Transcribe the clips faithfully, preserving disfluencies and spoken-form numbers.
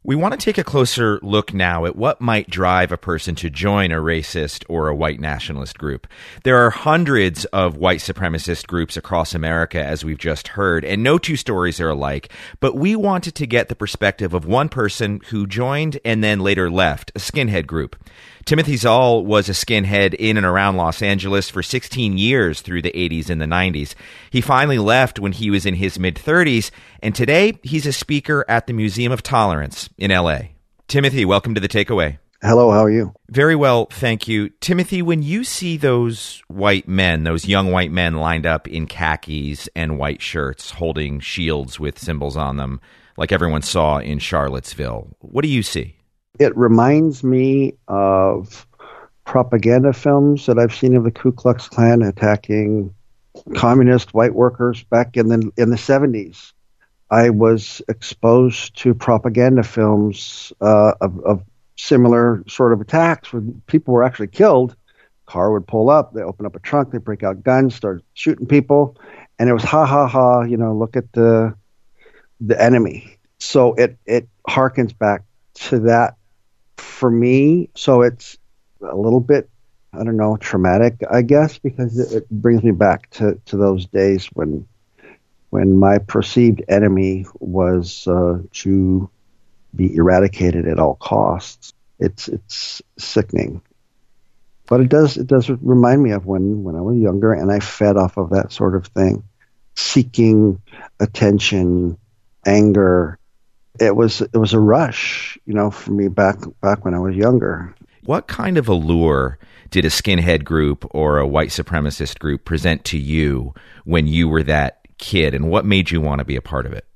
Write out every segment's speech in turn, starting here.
We want to take a closer look now at what might drive a person to join a racist or a white nationalist group. There are hundreds of white supremacist groups across America, as we've just heard, and no two stories are alike. But we wanted to get the perspective of one person who joined and then later left, a skinhead group. Timothy Zahl was a skinhead in and around Los Angeles for sixteen years through the eighties and the nineties. He finally left when he was in his mid-thirties, and today he's a speaker at the Museum of Tolerance in L A. Timothy, welcome to The Takeaway. Hello, how are you? Very well, thank you. Timothy, when you see those white men, those young white men lined up in khakis and white shirts holding shields with symbols on them, like everyone saw in Charlottesville, what do you see? It reminds me of propaganda films that I've seen of the Ku Klux Klan attacking communist white workers back in the in the seventies. I was exposed to propaganda films uh, of, of similar sort of attacks where people were actually killed. Car would pull up, they open up a trunk, they break out guns, start shooting people, and it was ha ha ha. You know, look at the the enemy. So it it harkens back to that. For me, so it's a little bit, I don't know, traumatic, I guess, because it, it brings me back to, to those days when when my perceived enemy was uh, to be eradicated at all costs. It's it's sickening, but it does it does remind me of when, when I was younger and I fed off of that sort of thing, seeking attention, anger. It was it was a rush, you know, for me back back when I was younger. What kind of allure did a skinhead group or a white supremacist group present to you when you were that kid, and what made you want to be a part of it?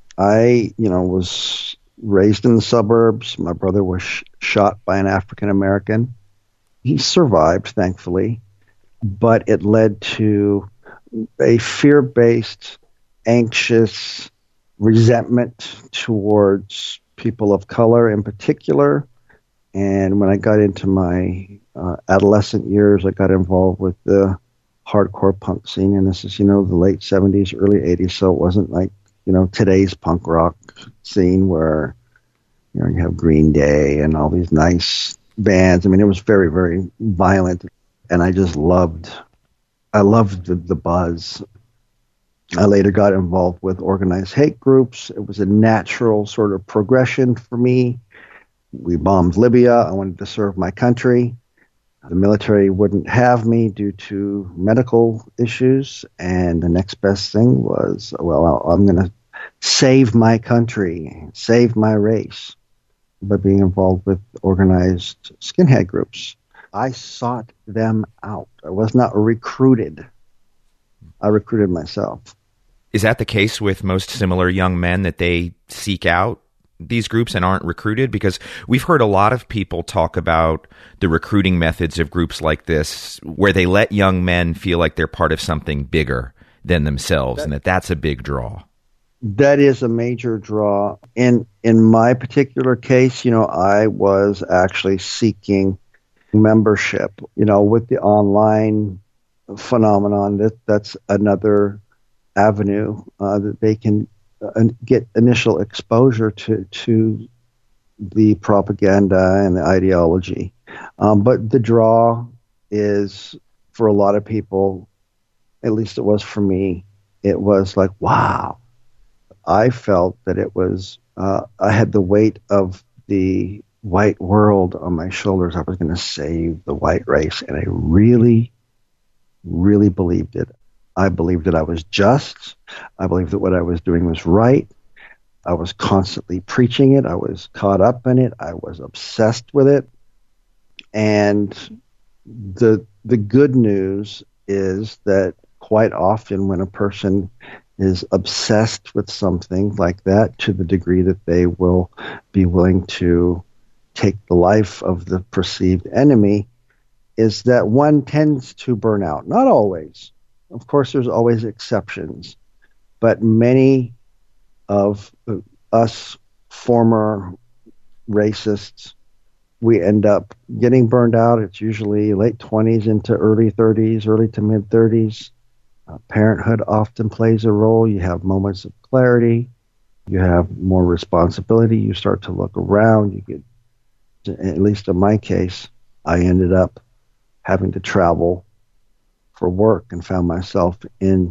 I, you know, was raised in the suburbs. My brother was sh- shot by an African American. He survived, thankfully, but it led to a fear-based, anxious resentment towards people of color in particular. And when I got into my uh, adolescent years, I got involved with the hardcore punk scene. And this is, you know, the late seventies, early eighties. So it wasn't like, you know, today's punk rock scene where, you know, you have Green Day and all these nice bands. I mean, it was very, very violent. And I just loved, I loved the, the buzz. I later got involved with organized hate groups. It was a natural sort of progression for me. We bombed Libya. I wanted to serve my country. The military wouldn't have me due to medical issues. And the next best thing was, well, I'm going to save my country, save my race by being involved with organized skinhead groups. I sought them out. I was not recruited. I recruited myself. Is that the case with most similar young men, that they seek out these groups and aren't recruited? Because we've heard a lot of people talk about the recruiting methods of groups like this, where they let young men feel like they're part of something bigger than themselves, that, and that that's a big draw. That is a major draw. In in my particular case, you know, I was actually seeking membership. You know, with the online phenomenon, that that's another avenue uh, that they can uh, get initial exposure to to the propaganda and the ideology. Um, but the draw is, for a lot of people, at least it was for me, it was like, wow. I felt that it was, uh, I had the weight of the white world on my shoulders. I was going to save the white race, and I really, really believed it. I believed that I was just. I believed that what I was doing was right. I was constantly preaching it. I was caught up in it. I was obsessed with it. And the the good news is that quite often when a person is obsessed with something like that to the degree that they will be willing to take the life of the perceived enemy, is that one tends to burn out. Not always. Of course, there's always exceptions, but many of us former racists, we end up getting burned out. It's usually late twenties into early thirties, early to mid thirties. Uh, parenthood often plays a role. You have moments of clarity. You have more responsibility. You start to look around. You get, at least in my case, I ended up having to travel for work and found myself in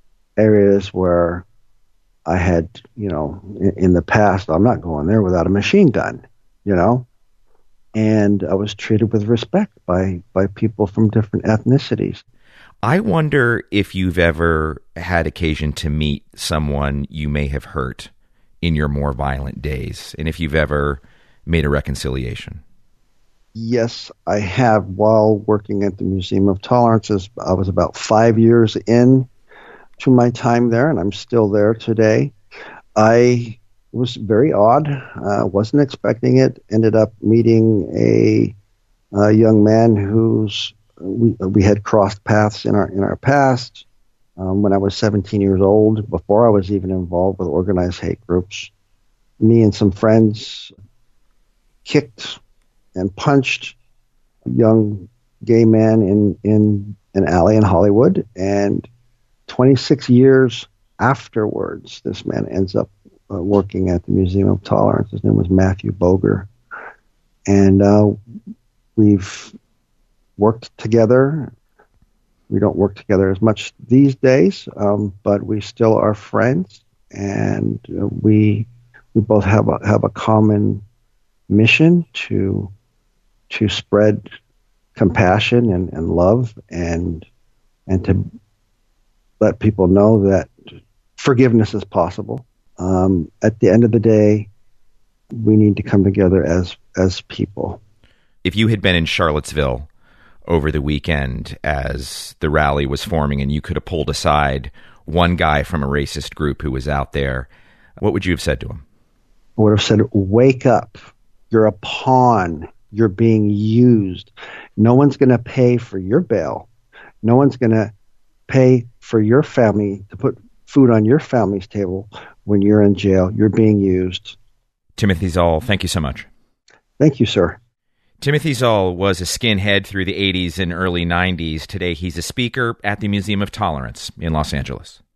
areas where I had, you know, in, in the past, I'm not going there without a machine gun, you know, and I was treated with respect by, by people from different ethnicities. I wonder if you've ever had occasion to meet someone you may have hurt in your more violent days, and if you've ever made a reconciliation. Yes, I have. While working at the Museum of Tolerances, I was about five years in to my time there, and I'm still there today. I was very odd. I uh, wasn't expecting it. Ended up meeting a, a young man who's we we had crossed paths in our in our past. Um, when I was seventeen years old, before I was even involved with organized hate groups, me and some friends kicked and punched a young gay man in in an alley in Hollywood, and twenty-six years afterwards, this man ends up uh, working at the Museum of Tolerance. His name was Matthew Boger, and uh, we've worked together. We don't work together as much these days, um, but we still are friends, and uh, we we both have a, have a common mission to to spread compassion and, and love, and and to let people know that forgiveness is possible. Um, at the end of the day, we need to come together as as people. If you had been in Charlottesville over the weekend as the rally was forming and you could have pulled aside one guy from a racist group who was out there, what would you have said to him? I would have said, wake up. You're a pawn. You're being used. No one's going to pay for your bail. No one's going to pay for your family to put food on your family's table when you're in jail. You're being used. Timothy Zoll, thank you so much. Thank you, sir. Timothy Zoll was a skinhead through the eighties and early nineties. Today, he's a speaker at the Museum of Tolerance in Los Angeles.